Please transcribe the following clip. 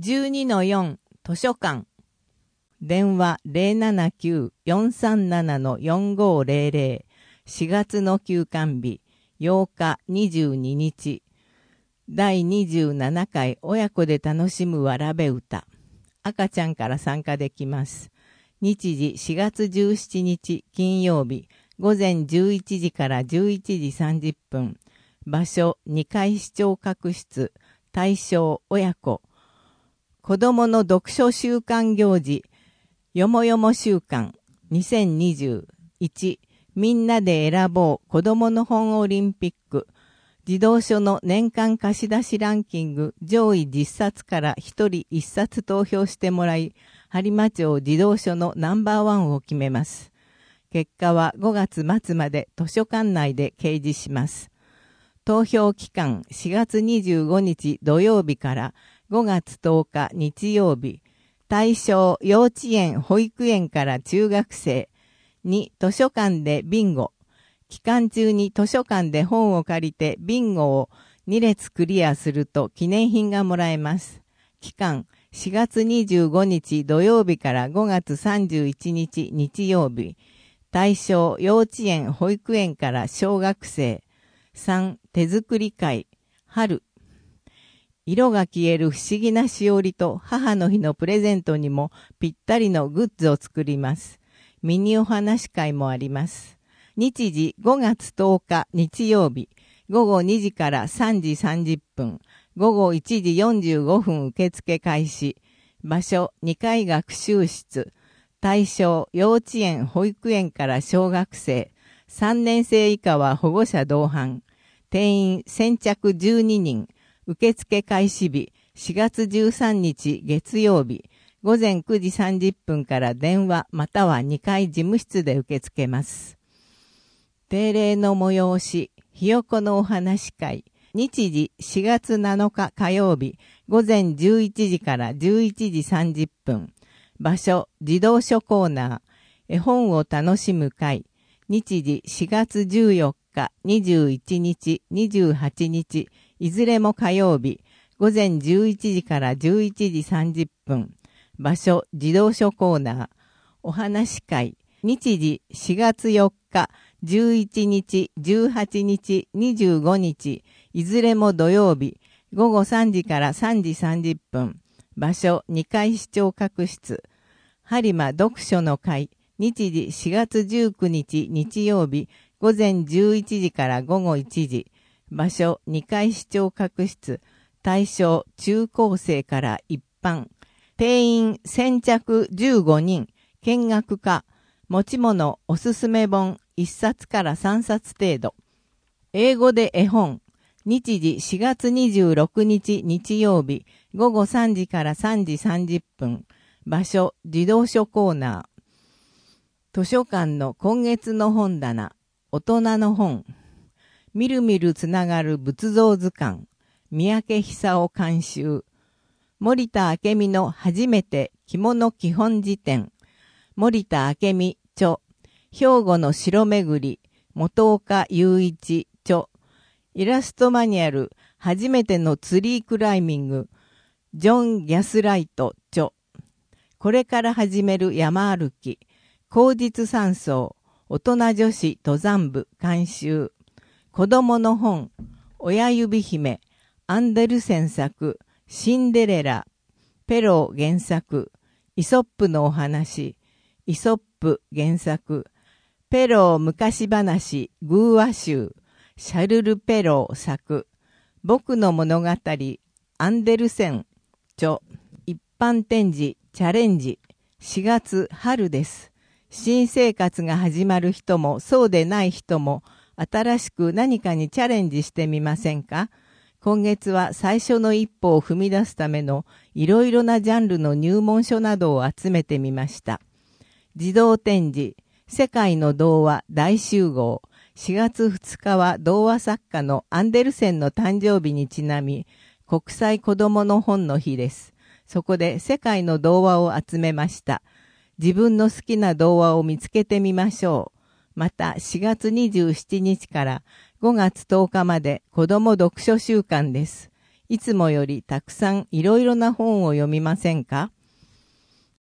12-4 図書館電話 079-437-4500 4月の休館日8日22日第27回親子で楽しむわらべ歌赤ちゃんから参加できます。日時4月17日金曜日午前11時から11時30分場所2階視聴覚室対象親子子どもの読書週間行事よもよも週間2021みんなで選ぼう子どもの本オリンピック児童書の年間貸し出しランキング上位10冊から1人1冊投票してもらい播磨町児童書のナンバーワンを決めます。結果は5月末まで図書館内で掲示します。投票期間4月25日土曜日から5月10日日曜日対象幼稚園保育園から中学生2図書館でビンゴ期間中に図書館で本を借りてビンゴを2列クリアすると記念品がもらえます。期間4月25日土曜日から5月31日日曜日対象幼稚園保育園から小学生3手作り会春色が消える不思議なしおりと母の日のプレゼントにもぴったりのグッズを作ります。ミニお話会もあります。日時5月10日日曜日午後2時から3時30分午後1時45分受付開始場所2階学習室対象幼稚園保育園から小学生3年生以下は保護者同伴定員先着12人受付開始日4月13日月曜日午前9時30分から電話または2階事務室で受け付けます。定例の催しひよこのお話会日時4月7日火曜日午前11時から11時30分場所児童書コーナー絵本を楽しむ会日時4月14日21日28日いずれも火曜日午前11時から11時30分場所児童書コーナーお話会日時4月4日11日18日25日いずれも土曜日午後3時から3時30分場所2階視聴覚室播磨読書の会日時4月19日日曜日午前11時から午後1時場所2階視聴覚室対象中高生から一般定員先着15人見学家持ち物おすすめ本1冊から3冊程度英語で絵本日時4月26日日曜日午後3時から3時30分場所児童書コーナー図書館の今月の本棚大人の本みるみるつながる仏像図鑑三宅久夫監修森田明美の初めて着物基本辞典森田明美著兵庫の城巡り本岡雄一著イラストマニュアル初めてのツリークライミングジョン・ギャスライト著これから始める山歩き口実山荘大人女子登山部監修子供の本親指姫アンデルセン作シンデレラペロー原作イソップのお話イソップ原作ペロー昔話グーア集シャルル・ペロー作僕の物語アンデルセン著一般展示チャレンジ4月春です新生活が始まる人もそうでない人も新しく何かにチャレンジしてみませんか。今月は最初の一歩を踏み出すためのいろいろなジャンルの入門書などを集めてみました。児童展示世界の童話大集合4月2日は童話作家のアンデルセンの誕生日にちなみ国際子どもの本の日です。そこで世界の童話を集めました。自分の好きな童話を見つけてみましょう。また4月27日から5月10日まで子ども読書週間です。 いつもよりたくさんいろいろな本を読みませんか？